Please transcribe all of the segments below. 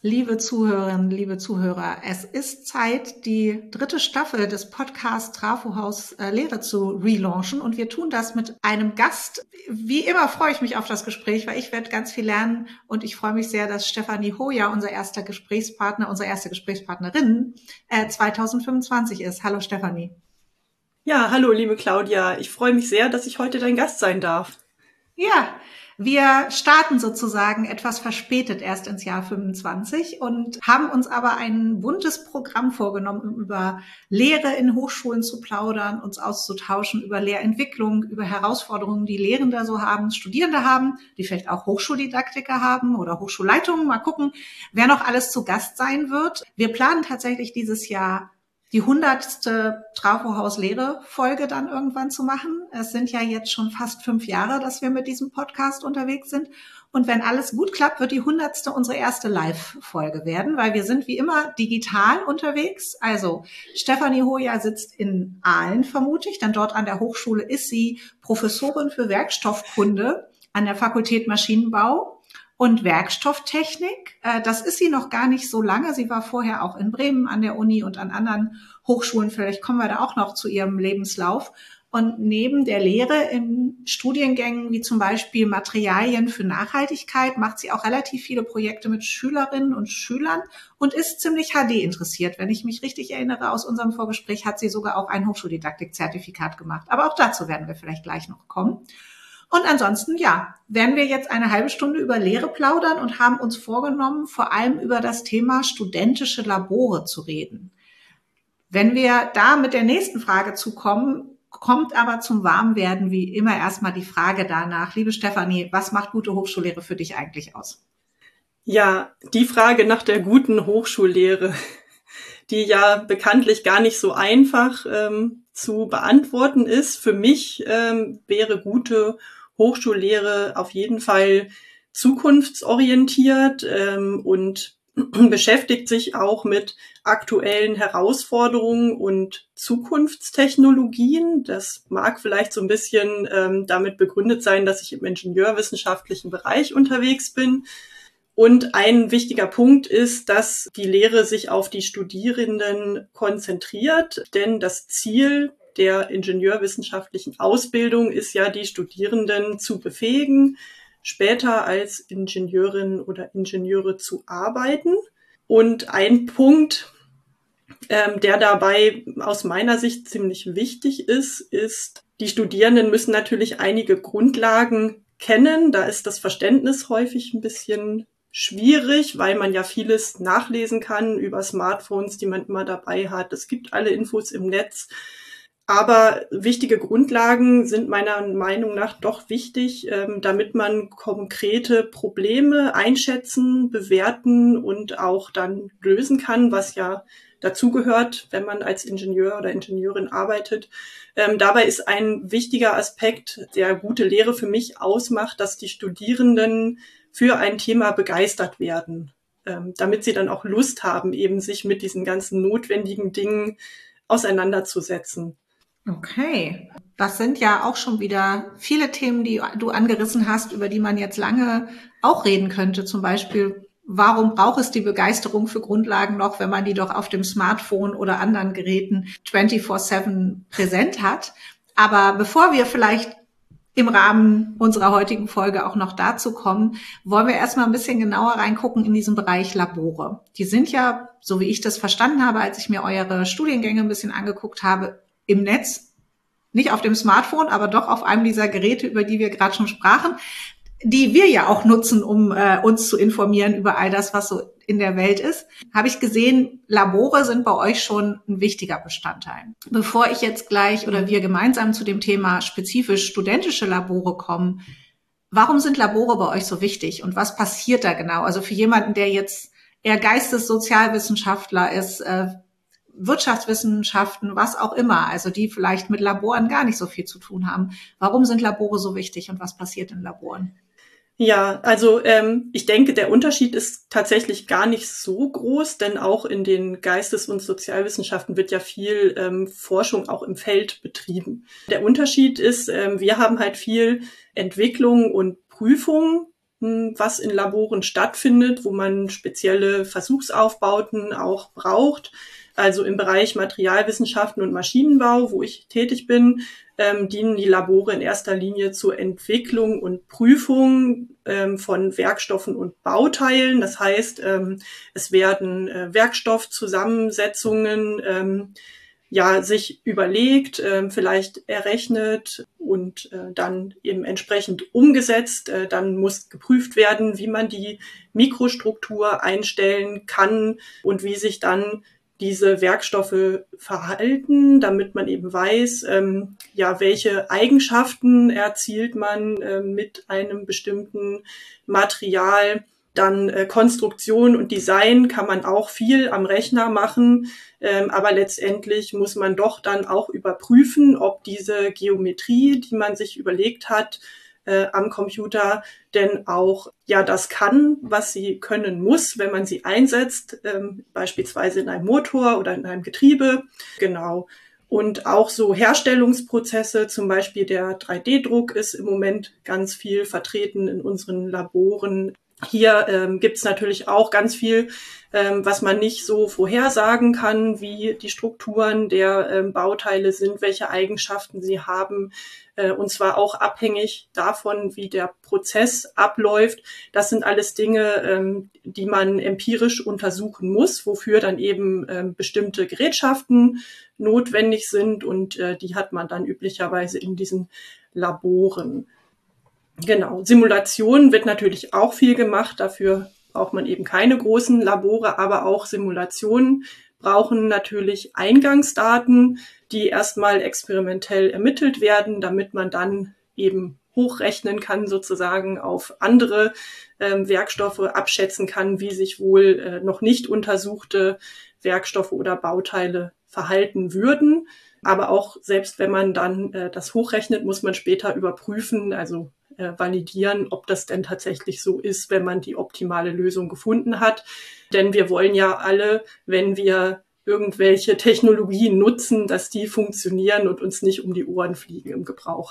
Liebe Zuhörerinnen, liebe Zuhörer, es ist Zeit, die 3. Staffel des Podcasts Trafohaus Lehre zu relaunchen und wir tun das mit einem Gast. Wie immer freue ich mich auf das Gespräch, weil ich werde ganz viel lernen und ich freue mich sehr, dass Stefanie Hoyer unser erster Gesprächspartner, unsere erste Gesprächspartnerin 2025 ist. Hallo Stefanie. Ja, hallo liebe Claudia, ich freue mich sehr, dass ich heute dein Gast sein darf. Ja, wir starten sozusagen etwas verspätet erst ins Jahr 25 und haben uns aber ein buntes Programm vorgenommen, um über Lehre in Hochschulen zu plaudern, uns auszutauschen über Lehrentwicklung, über Herausforderungen, die Lehrende so haben, Studierende haben, die vielleicht auch Hochschuldidaktiker haben oder Hochschulleitungen. Mal gucken, wer noch alles zu Gast sein wird. Wir planen tatsächlich dieses Jahr die 100. Trafohaus-Lehre-Folge dann irgendwann zu machen. Es sind ja jetzt schon fast 5 Jahre, dass wir mit diesem Podcast unterwegs sind. Und wenn alles gut klappt, wird die 100. unsere erste Live-Folge werden, weil wir sind wie immer digital unterwegs. Also Stefanie Hoyer sitzt in Aalen, vermute ich, denn dort an der Hochschule ist sie Professorin für Werkstoffkunde an der Fakultät Maschinenbau und Werkstofftechnik. Das ist sie noch gar nicht so lange. Sie war vorher auch in Bremen an der Uni und an anderen Hochschulen. Vielleicht kommen wir da auch noch zu ihrem Lebenslauf. Und neben der Lehre in Studiengängen wie zum Beispiel Materialien für Nachhaltigkeit macht sie auch relativ viele Projekte mit Schülerinnen und Schülern und ist ziemlich HD interessiert. Wenn ich mich richtig erinnere aus unserem Vorgespräch, hat sie sogar auch ein Hochschuldidaktik-Zertifikat gemacht. Aber auch dazu werden wir vielleicht gleich noch kommen. Und ansonsten, ja, werden wir jetzt eine halbe Stunde über Lehre plaudern und haben uns vorgenommen, vor allem über das Thema studentische Labore zu reden. Wenn wir da mit der nächsten Frage zukommen, kommt aber zum Warmwerden wie immer erstmal die Frage danach, liebe Stefanie, was macht gute Hochschullehre für dich eigentlich aus? Ja, die Frage nach der guten Hochschullehre, die ja bekanntlich gar nicht so einfach zu beantworten ist. Für mich wäre gute Hochschullehre auf jeden Fall zukunftsorientiert und beschäftigt sich auch mit aktuellen Herausforderungen und Zukunftstechnologien. Das mag vielleicht so ein bisschen damit begründet sein, dass ich im ingenieurwissenschaftlichen Bereich unterwegs bin. Und ein wichtiger Punkt ist, dass die Lehre sich auf die Studierenden konzentriert, denn das Ziel der ingenieurwissenschaftlichen Ausbildung ist ja, die Studierenden zu befähigen, später als Ingenieurin oder Ingenieure zu arbeiten. Und ein Punkt, der dabei aus meiner Sicht ziemlich wichtig ist, die Studierenden müssen natürlich einige Grundlagen kennen. Da ist das Verständnis häufig ein bisschen schwierig, weil man ja vieles nachlesen kann über Smartphones, die man immer dabei hat. Es gibt alle Infos im Netz. Aber wichtige Grundlagen sind meiner Meinung nach doch wichtig, damit man konkrete Probleme einschätzen, bewerten und auch dann lösen kann, was ja dazugehört, wenn man als Ingenieur oder Ingenieurin arbeitet. Dabei ist ein wichtiger Aspekt, der gute Lehre für mich ausmacht, dass die Studierenden für ein Thema begeistert werden, damit sie dann auch Lust haben, eben sich mit diesen ganzen notwendigen Dingen auseinanderzusetzen. Okay, das sind ja auch schon wieder viele Themen, die du angerissen hast, über die man jetzt lange auch reden könnte. Zum Beispiel, warum braucht es die Begeisterung für Grundlagen noch, wenn man die doch auf dem Smartphone oder anderen Geräten 24/7 präsent hat? Aber bevor wir vielleicht im Rahmen unserer heutigen Folge auch noch dazu kommen, wollen wir erstmal ein bisschen genauer reingucken in diesen Bereich Labore. Die sind ja, so wie ich das verstanden habe, als ich mir eure Studiengänge ein bisschen angeguckt habe, im Netz, nicht auf dem Smartphone, aber doch auf einem dieser Geräte, über die wir gerade schon sprachen, die wir ja auch nutzen, um uns zu informieren über all das, was so in der Welt ist, habe ich gesehen, Labore sind bei euch schon ein wichtiger Bestandteil. Bevor ich jetzt gleich oder wir gemeinsam zu dem Thema spezifisch studentische Labore kommen, warum sind Labore bei euch so wichtig und was passiert da genau? Also für jemanden, der jetzt eher Geistessozialwissenschaftler ist, Wirtschaftswissenschaften, was auch immer, also die vielleicht mit Laboren gar nicht so viel zu tun haben. Warum sind Labore so wichtig und was passiert in Laboren? Ja, also ich denke, der Unterschied ist tatsächlich gar nicht so groß, denn auch in den Geistes- und Sozialwissenschaften wird ja viel Forschung auch im Feld betrieben. Der Unterschied ist, wir haben halt viel Entwicklung und Prüfung was in Laboren stattfindet, wo man spezielle Versuchsaufbauten auch braucht. Also im Bereich Materialwissenschaften und Maschinenbau, wo ich tätig bin, dienen die Labore in erster Linie zur Entwicklung und Prüfung von Werkstoffen und Bauteilen. Das heißt, es werden Werkstoffzusammensetzungen sich überlegt, vielleicht errechnet und dann eben entsprechend umgesetzt. Dann muss geprüft werden, wie man die Mikrostruktur einstellen kann und wie sich dann diese Werkstoffe verhalten, damit man eben weiß, welche Eigenschaften erzielt man mit einem bestimmten Material. Dann Konstruktion und Design kann man auch viel am Rechner machen, aber letztendlich muss man doch dann auch überprüfen, ob diese Geometrie, die man sich überlegt hat, am Computer denn auch das kann, was sie können muss, wenn man sie einsetzt, beispielsweise in einem Motor oder in einem Getriebe. Genau. Und auch so Herstellungsprozesse, zum Beispiel der 3D-Druck ist im Moment ganz viel vertreten in unseren Laboren. Hier gibt's natürlich auch ganz viel, was man nicht so vorhersagen kann, wie die Strukturen der Bauteile sind, welche Eigenschaften sie haben, und zwar auch abhängig davon, wie der Prozess abläuft. Das sind alles Dinge, die man empirisch untersuchen muss, wofür dann eben bestimmte Gerätschaften notwendig sind, und die hat man dann üblicherweise in diesen Laboren. Genau, Simulation wird natürlich auch viel gemacht, dafür braucht man eben keine großen Labore, aber auch Simulationen brauchen natürlich Eingangsdaten, die erstmal experimentell ermittelt werden, damit man dann eben hochrechnen kann, sozusagen auf andere Werkstoffe, abschätzen kann, wie sich wohl noch nicht untersuchte Werkstoffe oder Bauteile verhalten würden. Aber auch selbst wenn man dann das hochrechnet, muss man später überprüfen, also validieren, ob das denn tatsächlich so ist, wenn man die optimale Lösung gefunden hat. Denn wir wollen ja alle, wenn wir irgendwelche Technologien nutzen, dass die funktionieren und uns nicht um die Ohren fliegen im Gebrauch.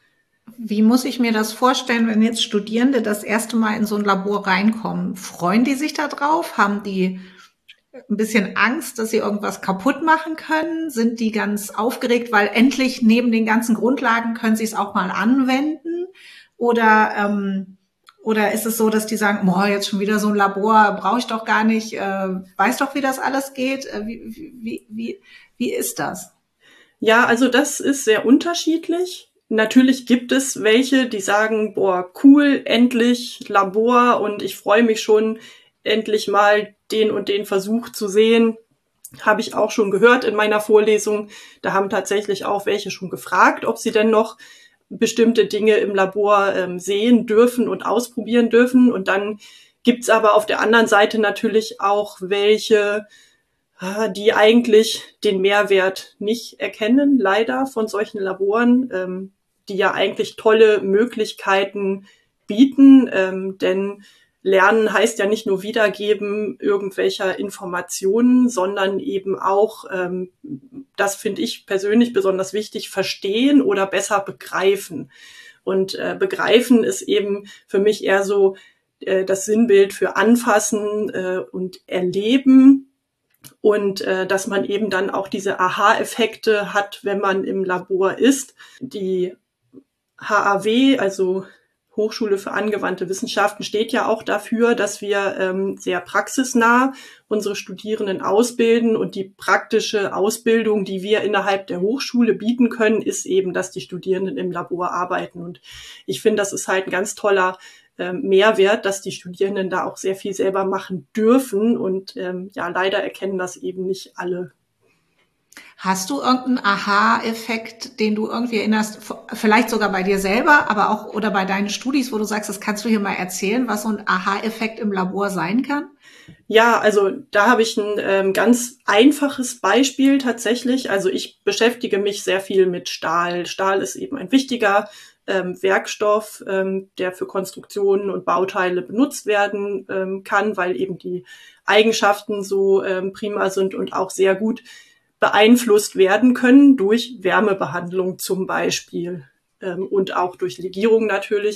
Wie muss ich mir das vorstellen, wenn jetzt Studierende das erste Mal in so ein Labor reinkommen? Freuen die sich da drauf? Haben die ein bisschen Angst, dass sie irgendwas kaputt machen können? Sind die ganz aufgeregt, weil endlich neben den ganzen Grundlagen können sie es auch mal anwenden? Oder ist es so, dass die sagen, jetzt schon wieder so ein Labor, brauche ich doch gar nicht, weiß doch, wie das alles geht? Wie ist das? Ja, also das ist sehr unterschiedlich. Natürlich gibt es welche, die sagen, cool, endlich Labor, und ich freue mich schon, endlich mal den und den Versuch zu sehen. Habe ich auch schon gehört in meiner Vorlesung. Da haben tatsächlich auch welche schon gefragt, ob sie denn noch bestimmte Dinge im Labor sehen dürfen und ausprobieren dürfen. Und dann gibt's aber auf der anderen Seite natürlich auch welche, die eigentlich den Mehrwert nicht erkennen, leider, von solchen Laboren, die ja eigentlich tolle Möglichkeiten bieten, denn Lernen heißt ja nicht nur Wiedergeben irgendwelcher Informationen, sondern eben auch, das finde ich persönlich besonders wichtig, verstehen oder besser begreifen. Und begreifen ist eben für mich eher so das Sinnbild für Anfassen und Erleben. Und dass man eben dann auch diese Aha-Effekte hat, wenn man im Labor ist. Die HAW, also Hochschule für angewandte Wissenschaften, steht ja auch dafür, dass wir sehr praxisnah unsere Studierenden ausbilden. Und die praktische Ausbildung, die wir innerhalb der Hochschule bieten können, ist eben, dass die Studierenden im Labor arbeiten. Und ich finde, das ist halt ein ganz toller Mehrwert, dass die Studierenden da auch sehr viel selber machen dürfen. Und leider erkennen das eben nicht alle. Hast du irgendeinen Aha-Effekt, den du irgendwie erinnerst, vielleicht sogar bei dir selber, aber auch oder bei deinen Studis, wo du sagst, das kannst du hier mal erzählen, was so ein Aha-Effekt im Labor sein kann? Ja, also da habe ich ein ganz einfaches Beispiel tatsächlich. Also ich beschäftige mich sehr viel mit Stahl. Stahl ist eben ein wichtiger Werkstoff, der für Konstruktionen und Bauteile benutzt werden kann, weil eben die Eigenschaften so prima sind und auch sehr gut beeinflusst werden können durch Wärmebehandlung zum Beispiel und auch durch Legierung natürlich.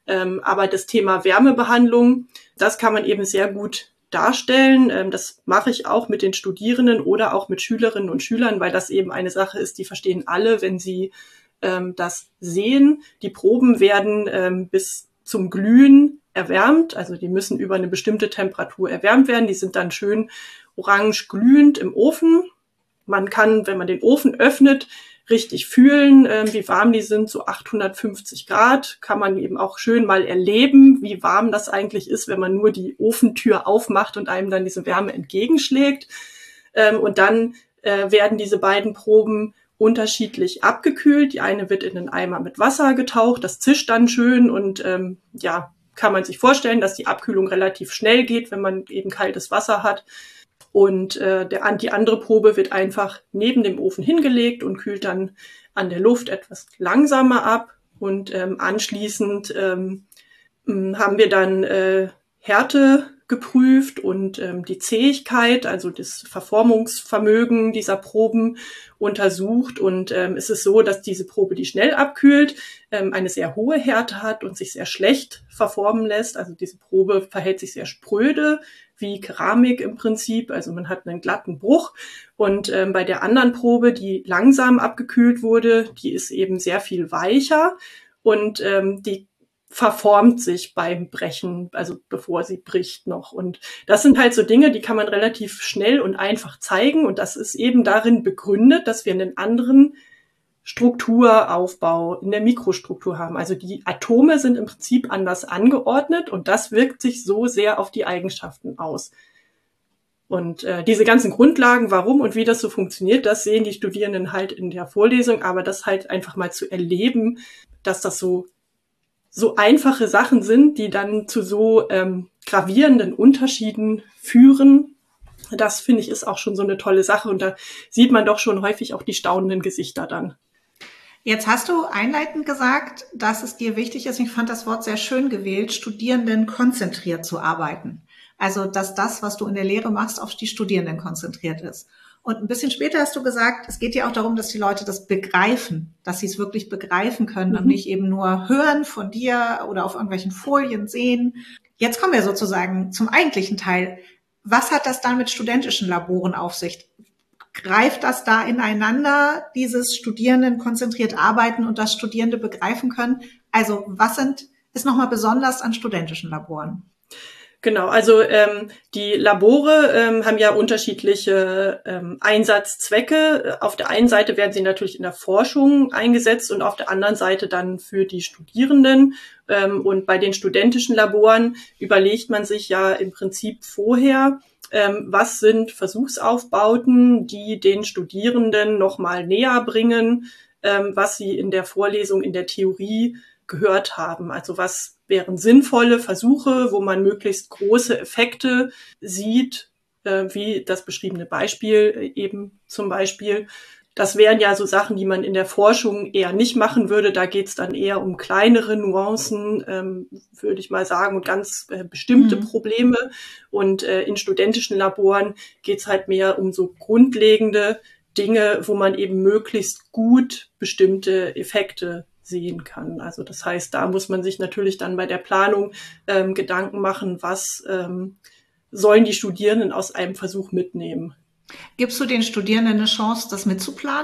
Aber das Thema Wärmebehandlung, das kann man eben sehr gut darstellen. Das mache ich auch mit den Studierenden oder auch mit Schülerinnen und Schülern, weil das eben eine Sache ist, die verstehen alle, wenn sie das sehen. Die Proben werden bis zum Glühen erwärmt, also die müssen über eine bestimmte Temperatur erwärmt werden. Die sind dann schön orange glühend im Ofen. Man kann, wenn man den Ofen öffnet, richtig fühlen, wie warm die sind, so 850 Grad. Kann man eben auch schön mal erleben, wie warm das eigentlich ist, wenn man nur die Ofentür aufmacht und einem dann diese Wärme entgegenschlägt. Und dann werden diese beiden Proben unterschiedlich abgekühlt. Die eine wird in einen Eimer mit Wasser getaucht, das zischt dann schön und kann man sich vorstellen, dass die Abkühlung relativ schnell geht, wenn man eben kaltes Wasser hat. Und die andere Probe wird einfach neben dem Ofen hingelegt und kühlt dann an der Luft etwas langsamer ab. Und anschließend haben wir dann Härte geprüft und die Zähigkeit, also das Verformungsvermögen dieser Proben untersucht. Und es ist so, dass diese Probe, die schnell abkühlt, eine sehr hohe Härte hat und sich sehr schlecht verformen lässt. Also diese Probe verhält sich sehr spröde, wie Keramik im Prinzip. Also man hat einen glatten Bruch. Und bei der anderen Probe, die langsam abgekühlt wurde, die ist eben sehr viel weicher und die verformt sich beim Brechen, also bevor sie bricht noch. Und das sind halt so Dinge, die kann man relativ schnell und einfach zeigen. Und das ist eben darin begründet, dass wir einen anderen Strukturaufbau in der Mikrostruktur haben. Also die Atome sind im Prinzip anders angeordnet und das wirkt sich so sehr auf die Eigenschaften aus. Und diese ganzen Grundlagen, warum und wie das so funktioniert, das sehen die Studierenden halt in der Vorlesung, aber das halt einfach mal zu erleben, dass das so einfache Sachen sind, die dann zu so gravierenden Unterschieden führen. Das, finde ich, ist auch schon so eine tolle Sache. Und da sieht man doch schon häufig auch die staunenden Gesichter dann. Jetzt hast du einleitend gesagt, dass es dir wichtig ist, ich fand das Wort sehr schön gewählt, Studierenden konzentriert zu arbeiten. Also, dass das, was du in der Lehre machst, auf die Studierenden konzentriert ist. Und ein bisschen später hast du gesagt, es geht ja auch darum, dass die Leute das begreifen, dass sie es wirklich begreifen können und nicht eben nur hören von dir oder auf irgendwelchen Folien sehen. Jetzt kommen wir sozusagen zum eigentlichen Teil. Was hat das dann mit studentischen Laboren auf sich? Greift das da ineinander, dieses Studierenden konzentriert arbeiten und das Studierende begreifen können? Also was ist nochmal besonders an studentischen Laboren? Genau, also die Labore haben ja unterschiedliche Einsatzzwecke. Auf der einen Seite werden sie natürlich in der Forschung eingesetzt und auf der anderen Seite dann für die Studierenden. Und bei den studentischen Laboren überlegt man sich ja im Prinzip vorher, was sind Versuchsaufbauten, die den Studierenden nochmal näher bringen, was sie in der Vorlesung, in der Theorie gehört haben. Also was wären sinnvolle Versuche, wo man möglichst große Effekte sieht, wie das beschriebene Beispiel eben zum Beispiel. Das wären ja so Sachen, die man in der Forschung eher nicht machen würde. Da geht es dann eher um kleinere Nuancen, würde ich mal sagen, und ganz bestimmte Probleme. Und in studentischen Laboren geht es halt mehr um so grundlegende Dinge, wo man eben möglichst gut bestimmte Effekte sehen kann. Also das heißt, da muss man sich natürlich dann bei der Planung Gedanken machen, was sollen die Studierenden aus einem Versuch mitnehmen. Gibst du den Studierenden eine Chance, das mitzuplanen?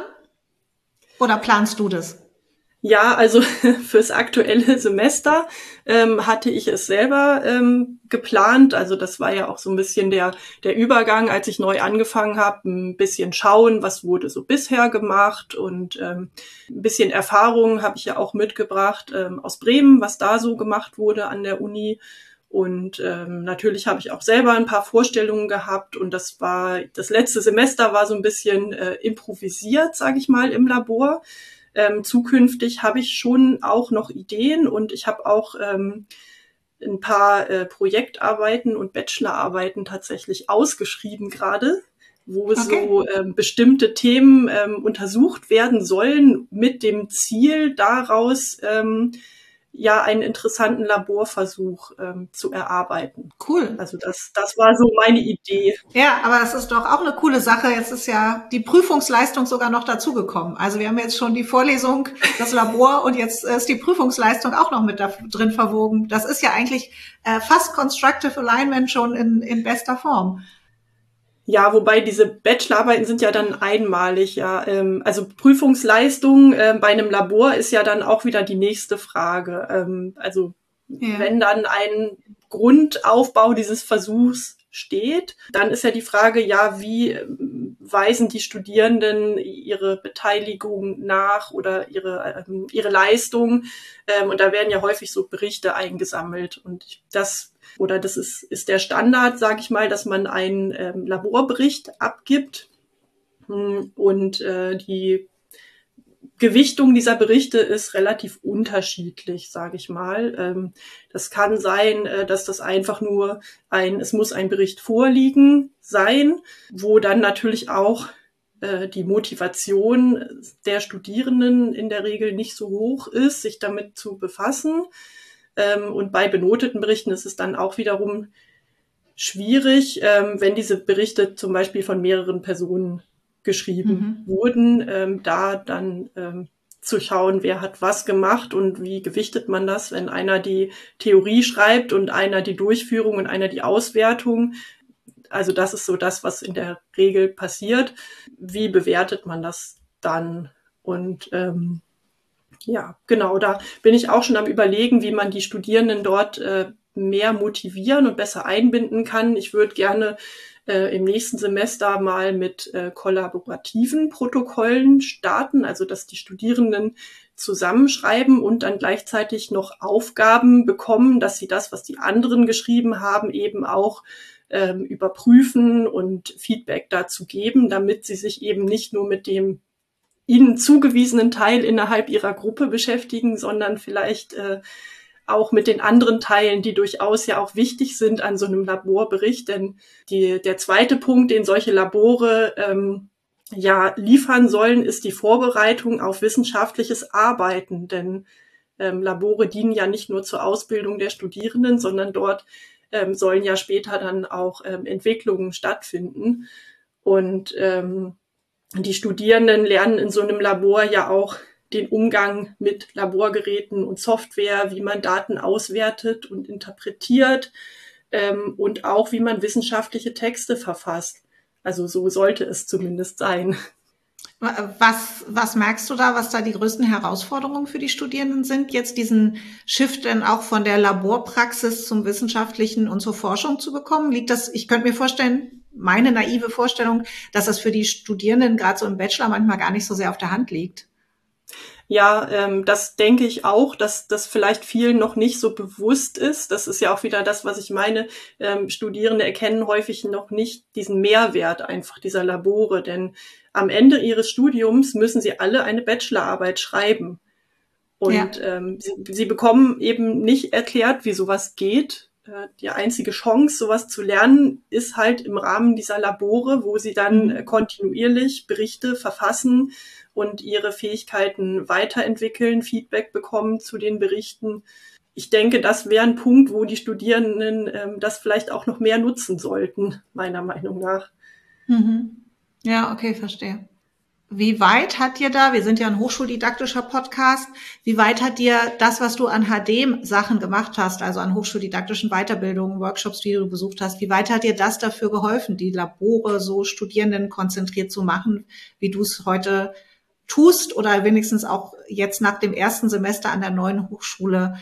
Oder planst du das? Ja, also fürs aktuelle Semester hatte ich es selber geplant. Also das war ja auch so ein bisschen der Übergang, als ich neu angefangen habe, ein bisschen schauen, was wurde so bisher gemacht und ein bisschen Erfahrung habe ich ja auch mitgebracht aus Bremen, was da so gemacht wurde an der Uni. Und natürlich habe ich auch selber ein paar Vorstellungen gehabt und das letzte Semester war so ein bisschen improvisiert, sage ich mal, im Labor. Zukünftig habe ich schon auch noch Ideen und ich habe auch ein paar Projektarbeiten und Bachelorarbeiten tatsächlich ausgeschrieben gerade, wo so bestimmte Themen untersucht werden sollen mit dem Ziel daraus, ja einen interessanten Laborversuch zu erarbeiten. Cool. Also das war so meine Idee. Ja, aber es ist doch auch eine coole Sache. Jetzt ist ja die Prüfungsleistung sogar noch dazugekommen. Also wir haben jetzt schon die Vorlesung, das Labor und jetzt ist die Prüfungsleistung auch noch mit da drin verwoben. Das ist ja eigentlich fast Constructive Alignment schon in bester Form. Ja, wobei diese Bachelorarbeiten sind ja dann einmalig, ja. Also Prüfungsleistung bei einem Labor ist ja dann auch wieder die nächste Frage. Also wenn dann ein Grundaufbau dieses Versuchs steht, dann ist ja die Frage, ja, wie weisen die Studierenden ihre Beteiligung nach oder ihre Leistung? Und da werden ja häufig so Berichte eingesammelt und das ist der Standard, sage ich mal, dass man einen Laborbericht abgibt und die Gewichtung dieser Berichte ist relativ unterschiedlich, sage ich mal. Das kann sein, dass das einfach nur es muss ein Bericht vorliegen sein, wo dann natürlich auch die Motivation der Studierenden in der Regel nicht so hoch ist, sich damit zu befassen. Und bei benoteten Berichten ist es dann auch wiederum schwierig, wenn diese Berichte zum Beispiel von mehreren Personen geschrieben wurden, da dann zu schauen, wer hat was gemacht und wie gewichtet man das, wenn einer die Theorie schreibt und einer die Durchführung und einer die Auswertung. Also das ist so das, was in der Regel passiert. Wie bewertet man das dann? Und ja, genau, da bin ich auch schon am Überlegen, wie man die Studierenden dort mehr motivieren und besser einbinden kann. Ich würde gerne im nächsten Semester mal mit kollaborativen Protokollen starten, also dass die Studierenden zusammenschreiben und dann gleichzeitig noch Aufgaben bekommen, dass sie das, was die anderen geschrieben haben, eben auch überprüfen und Feedback dazu geben, damit sie sich eben nicht nur mit dem ihnen zugewiesenen Teil innerhalb ihrer Gruppe beschäftigen, sondern vielleicht auch mit den anderen Teilen, die durchaus ja auch wichtig sind an so einem Laborbericht. Denn der zweite Punkt, den solche Labore liefern sollen, ist die Vorbereitung auf wissenschaftliches Arbeiten. Denn Labore dienen ja nicht nur zur Ausbildung der Studierenden, sondern dort sollen ja später dann auch Entwicklungen stattfinden. Und die Studierenden lernen in so einem Labor ja auch den Umgang mit Laborgeräten und Software, wie man Daten auswertet und interpretiert und auch, wie man wissenschaftliche Texte verfasst. Also so sollte es zumindest sein. Was merkst du da, was da die größten Herausforderungen für die Studierenden sind, jetzt diesen Shift dann auch von der Laborpraxis zum Wissenschaftlichen und zur Forschung zu bekommen? Ich könnte mir vorstellen, meine naive Vorstellung, dass das für die Studierenden gerade so im Bachelor manchmal gar nicht so sehr auf der Hand liegt. Ja, das denke ich auch, dass das vielleicht vielen noch nicht so bewusst ist. Das ist ja auch wieder das, was ich meine. Studierende erkennen häufig noch nicht diesen Mehrwert einfach dieser Labore, denn am Ende ihres Studiums müssen sie alle eine Bachelorarbeit schreiben. Und sie bekommen eben nicht erklärt, wie sowas geht. Die einzige Chance, sowas zu lernen, ist halt im Rahmen dieser Labore, wo sie dann kontinuierlich Berichte verfassen und ihre Fähigkeiten weiterentwickeln, Feedback bekommen zu den Berichten. Ich denke, das wäre ein Punkt, wo die Studierenden das vielleicht auch noch mehr nutzen sollten, meiner Meinung nach. Ja, okay, verstehe. Wie weit hat dir da, wir sind ja ein hochschuldidaktischer Podcast, wie weit hat dir das, was du an HD-Sachen gemacht hast, also an hochschuldidaktischen Weiterbildungen, Workshops, die du besucht hast, wie weit hat dir das dafür geholfen, die Labore so Studierenden konzentriert zu machen, wie du es heute tust oder wenigstens auch jetzt nach dem ersten Semester an der neuen Hochschule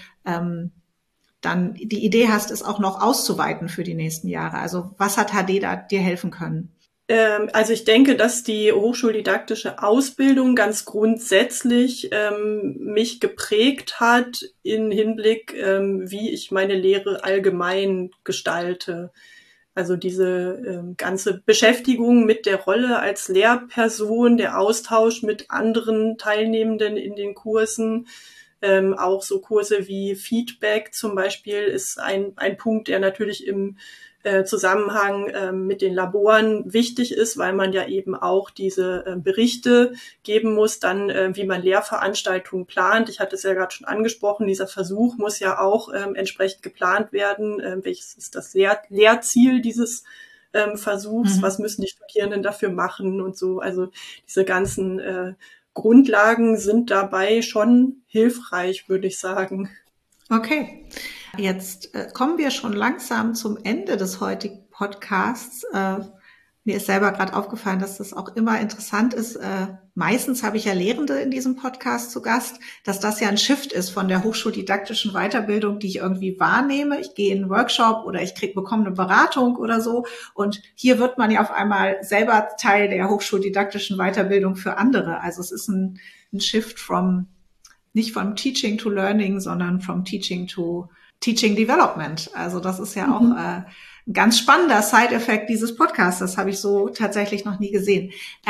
dann die Idee hast, es auch noch auszuweiten für die nächsten Jahre? Also was hat HD da dir helfen können? Also ich denke, dass die hochschuldidaktische Ausbildung ganz grundsätzlich mich geprägt hat in Hinblick, wie ich meine Lehre allgemein gestalte. Also diese ganze Beschäftigung mit der Rolle als Lehrperson, der Austausch mit anderen Teilnehmenden in den Kursen, auch so Kurse wie Feedback zum Beispiel ist ein Punkt, der natürlich im Zusammenhang mit den Laboren wichtig ist, weil man ja eben auch diese Berichte geben muss, dann wie man Lehrveranstaltungen plant. Ich hatte es ja gerade schon angesprochen, dieser Versuch muss ja auch entsprechend geplant werden. Welches ist das Lehrziel dieses Versuchs? Was müssen die Studierenden dafür machen und so? Also diese ganzen Grundlagen sind dabei schon hilfreich, würde ich sagen. Okay. Jetzt kommen wir schon langsam zum Ende des heutigen Podcasts. Mir ist selber gerade aufgefallen, dass das auch immer interessant ist. Meistens habe ich ja Lehrende in diesem Podcast zu Gast, dass das ja ein Shift ist von der hochschuldidaktischen Weiterbildung, die ich irgendwie wahrnehme. Ich gehe in einen Workshop oder ich bekomme eine Beratung oder so. Und hier wird man ja auf einmal selber Teil der hochschuldidaktischen Weiterbildung für andere. Also es ist ein Shift nicht from Teaching to Learning, sondern from Teaching to Teaching Development. Also das ist ja auch ein ganz spannender Side-Effekt dieses Podcasts. Das habe ich so tatsächlich noch nie gesehen.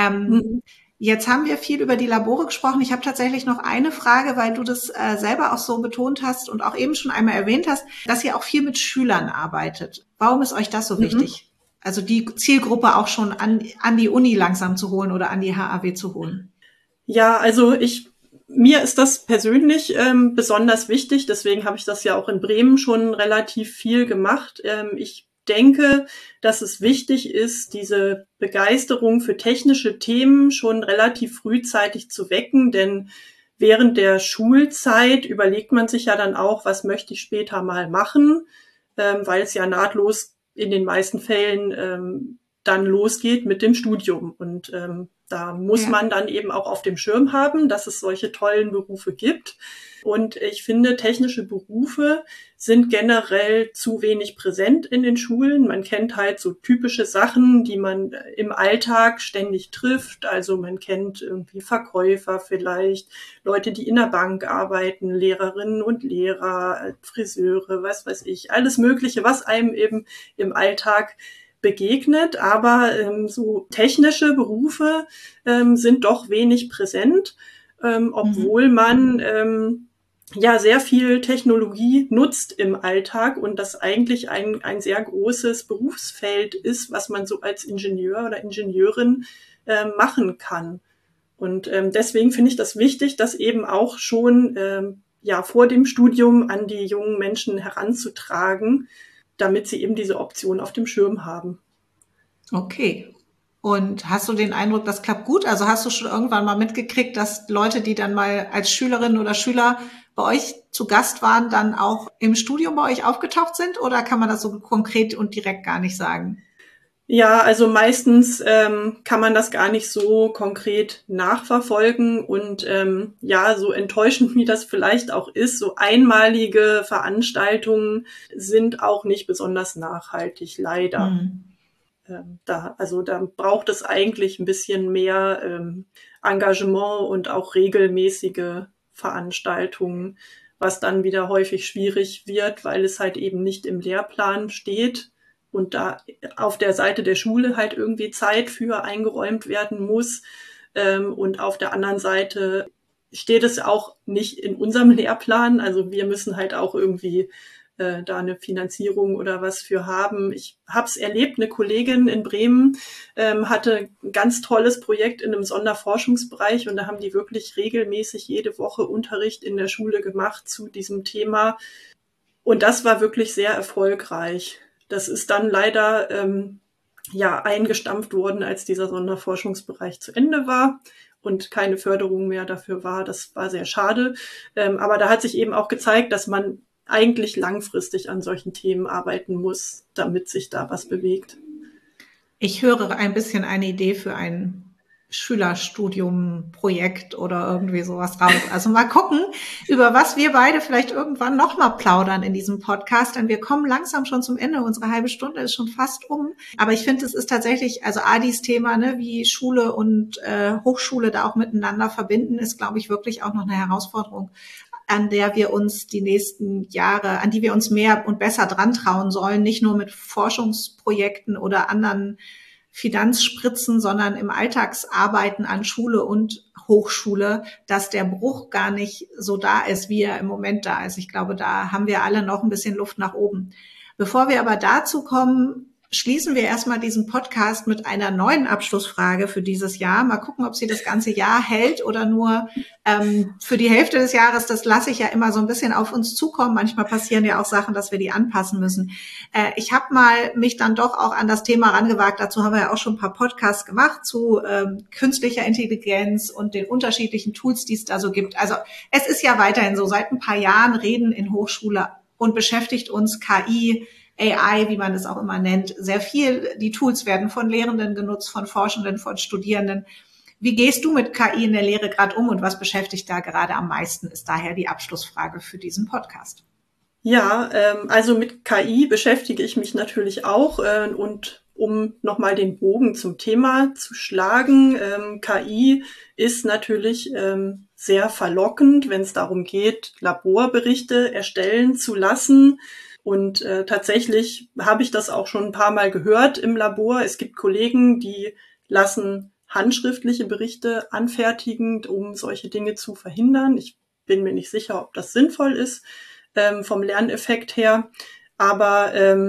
Jetzt haben wir viel über die Labore gesprochen. Ich habe tatsächlich noch eine Frage, weil du das selber auch so betont hast und auch eben schon einmal erwähnt hast, dass ihr auch viel mit Schülern arbeitet. Warum ist euch das so wichtig? Also die Zielgruppe auch schon an die Uni langsam zu holen oder an die HAW zu holen? Ja, also mir ist das persönlich besonders wichtig, deswegen habe ich das ja auch in Bremen schon relativ viel gemacht. Ich denke, dass es wichtig ist, diese Begeisterung für technische Themen schon relativ frühzeitig zu wecken, denn während der Schulzeit überlegt man sich ja dann auch, was möchte ich später mal machen, weil es ja nahtlos in den meisten Fällen dann losgeht mit dem Studium. Und da muss man dann eben auch auf dem Schirm haben, dass es solche tollen Berufe gibt. Und ich finde, technische Berufe sind generell zu wenig präsent in den Schulen. Man kennt halt so typische Sachen, die man im Alltag ständig trifft. Also man kennt irgendwie Verkäufer vielleicht, Leute, die in der Bank arbeiten, Lehrerinnen und Lehrer, Friseure, was weiß ich, alles Mögliche, was einem eben im Alltag begegnet, aber so technische Berufe sind doch wenig präsent, obwohl man ja sehr viel Technologie nutzt im Alltag und das eigentlich ein sehr großes Berufsfeld ist, was man so als Ingenieur oder Ingenieurin machen kann. Und deswegen finde ich das wichtig, das eben auch schon ja vor dem Studium an die jungen Menschen heranzutragen, damit sie eben diese Option auf dem Schirm haben. Okay. Und hast du den Eindruck, das klappt gut? Also hast du schon irgendwann mal mitgekriegt, dass Leute, die dann mal als Schülerinnen oder Schüler bei euch zu Gast waren, dann auch im Studium bei euch aufgetaucht sind? Oder kann man das so konkret und direkt gar nicht sagen? Ja, also meistens kann man das gar nicht so konkret nachverfolgen und ja, so enttäuschend wie das vielleicht auch ist, so einmalige Veranstaltungen sind auch nicht besonders nachhaltig, leider. Da braucht es eigentlich ein bisschen mehr Engagement und auch regelmäßige Veranstaltungen, was dann wieder häufig schwierig wird, weil es halt eben nicht im Lehrplan steht und da auf der Seite der Schule halt irgendwie Zeit für eingeräumt werden muss. Und auf der anderen Seite steht es auch nicht in unserem Lehrplan. Also wir müssen halt auch irgendwie da eine Finanzierung oder was für haben. Ich habe es erlebt, eine Kollegin in Bremen hatte ein ganz tolles Projekt in einem Sonderforschungsbereich und da haben die wirklich regelmäßig jede Woche Unterricht in der Schule gemacht zu diesem Thema. Und das war wirklich sehr erfolgreich. Das ist dann leider ja eingestampft worden, als dieser Sonderforschungsbereich zu Ende war und keine Förderung mehr dafür war. Das war sehr schade. Aber da hat sich eben auch gezeigt, dass man eigentlich langfristig an solchen Themen arbeiten muss, damit sich da was bewegt. Ich höre ein bisschen eine Idee für ein Schülerstudium-Projekt oder irgendwie sowas raus. Also mal gucken, über was wir beide vielleicht irgendwann nochmal plaudern in diesem Podcast, denn wir kommen langsam schon zum Ende. Unsere halbe Stunde ist schon fast um. Aber ich finde, es ist tatsächlich, also Adis Thema, ne, wie Schule und Hochschule da auch miteinander verbinden, ist, glaube ich, wirklich auch noch eine Herausforderung, an der wir uns die nächsten Jahre, an die wir uns mehr und besser dran trauen sollen, nicht nur mit Forschungsprojekten oder anderen Finanzspritzen, sondern im Alltagsarbeiten an Schule und Hochschule, dass der Bruch gar nicht so da ist, wie er im Moment da ist. Ich glaube, da haben wir alle noch ein bisschen Luft nach oben. Bevor wir aber dazu kommen, schließen wir erstmal diesen Podcast mit einer neuen Abschlussfrage für dieses Jahr. Mal gucken, ob sie das ganze Jahr hält oder nur für die Hälfte des Jahres. Das lasse ich ja immer so ein bisschen auf uns zukommen. Manchmal passieren ja auch Sachen, dass wir die anpassen müssen. Ich habe mal mich dann doch auch an das Thema rangewagt. Dazu haben wir ja auch schon ein paar Podcasts gemacht zu künstlicher Intelligenz und den unterschiedlichen Tools, die es da so gibt. Also es ist ja weiterhin so, seit ein paar Jahren reden in Hochschule und beschäftigt uns KI, AI, wie man es auch immer nennt, sehr viel. Die Tools werden von Lehrenden genutzt, von Forschenden, von Studierenden. Wie gehst du mit KI in der Lehre gerade um und was beschäftigt da gerade am meisten, ist daher die Abschlussfrage für diesen Podcast. Ja, also mit KI beschäftige ich mich natürlich auch und um nochmal den Bogen zum Thema zu schlagen, KI ist natürlich sehr verlockend, wenn es darum geht, Laborberichte erstellen zu lassen. Und tatsächlich habe ich das auch schon ein paar Mal gehört im Labor. Es gibt Kollegen, die lassen handschriftliche Berichte anfertigen, um solche Dinge zu verhindern. Ich bin mir nicht sicher, ob das sinnvoll ist vom Lerneffekt her. Aber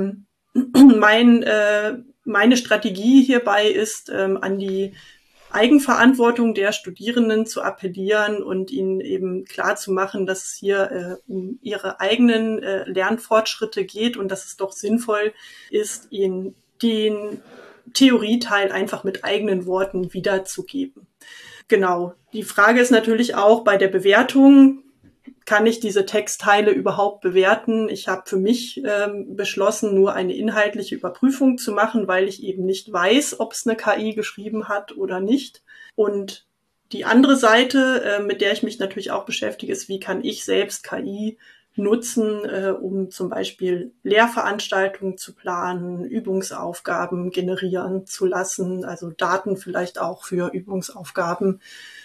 meine Strategie hierbei ist, an die Eigenverantwortung der Studierenden zu appellieren und ihnen eben klar zu machen, dass es hier um ihre eigenen Lernfortschritte geht und dass es doch sinnvoll ist, ihnen den Theorieteil einfach mit eigenen Worten wiederzugeben. Genau. Die Frage ist natürlich auch bei der Bewertung, kann ich diese Textteile überhaupt bewerten? Ich habe für mich beschlossen, nur eine inhaltliche Überprüfung zu machen, weil ich eben nicht weiß, ob es eine KI geschrieben hat oder nicht. Und die andere Seite, mit der ich mich natürlich auch beschäftige, ist, wie kann ich selbst KI nutzen, um zum Beispiel Lehrveranstaltungen zu planen, Übungsaufgaben generieren zu lassen, also Daten vielleicht auch für Übungsaufgaben.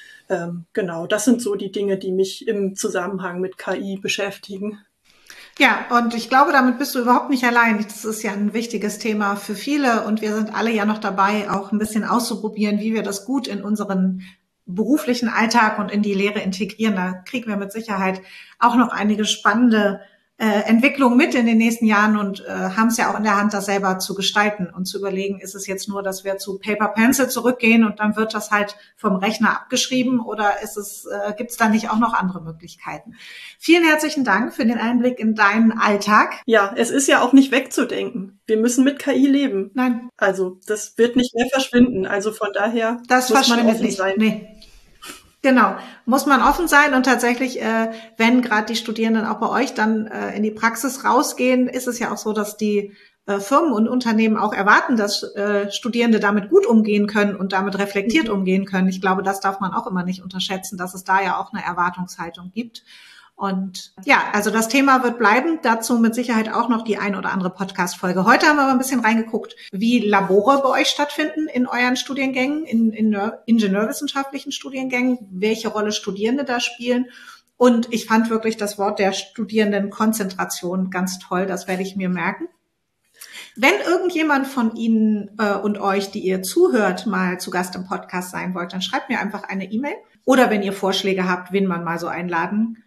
Genau, das sind so die Dinge, die mich im Zusammenhang mit KI beschäftigen. Ja, und ich glaube, damit bist du überhaupt nicht allein. Das ist ja ein wichtiges Thema für viele und wir sind alle ja noch dabei, auch ein bisschen auszuprobieren, wie wir das gut in unseren beruflichen Alltag und in die Lehre integrieren. Da kriegen wir mit Sicherheit auch noch einige spannende Entwicklungen mit in den nächsten Jahren und haben es ja auch in der Hand, das selber zu gestalten und zu überlegen, ist es jetzt nur, dass wir zu Paper Pencil zurückgehen und dann wird das halt vom Rechner abgeschrieben oder gibt es da nicht auch noch andere Möglichkeiten? Vielen herzlichen Dank für den Einblick in deinen Alltag. Ja, es ist ja auch nicht wegzudenken. Wir müssen mit KI leben. Nein. Also das wird nicht mehr verschwinden. Also von daher das muss man offen nicht sein. Nee. Genau, muss man offen sein und tatsächlich, wenn gerade die Studierenden auch bei euch dann in die Praxis rausgehen, ist es ja auch so, dass die Firmen und Unternehmen auch erwarten, dass Studierende damit gut umgehen können und damit reflektiert umgehen können. Ich glaube, das darf man auch immer nicht unterschätzen, dass es da ja auch eine Erwartungshaltung gibt. Und ja, also das Thema wird bleiben. Dazu mit Sicherheit auch noch die ein oder andere Podcast-Folge. Heute haben wir aber ein bisschen reingeguckt, wie Labore bei euch stattfinden in euren Studiengängen, in ingenieurwissenschaftlichen Studiengängen, welche Rolle Studierende da spielen. Und ich fand wirklich das Wort der Studierendenkonzentration ganz toll. Das werde ich mir merken. Wenn irgendjemand von Ihnen und euch, die ihr zuhört, mal zu Gast im Podcast sein wollt, dann schreibt mir einfach eine E-Mail. Oder wenn ihr Vorschläge habt, wen man mal so einladen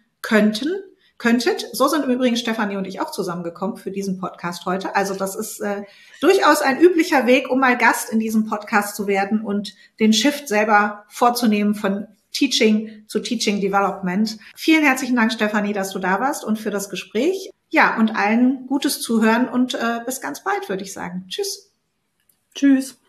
könntet. So sind im Übrigen Stefanie und ich auch zusammengekommen für diesen Podcast heute. Also das ist durchaus ein üblicher Weg, um mal Gast in diesem Podcast zu werden und den Shift selber vorzunehmen von Teaching zu Teaching Development. Vielen herzlichen Dank, Stefanie, dass du da warst und für das Gespräch. Ja, und allen gutes Zuhören und bis ganz bald, würde ich sagen. Tschüss. Tschüss.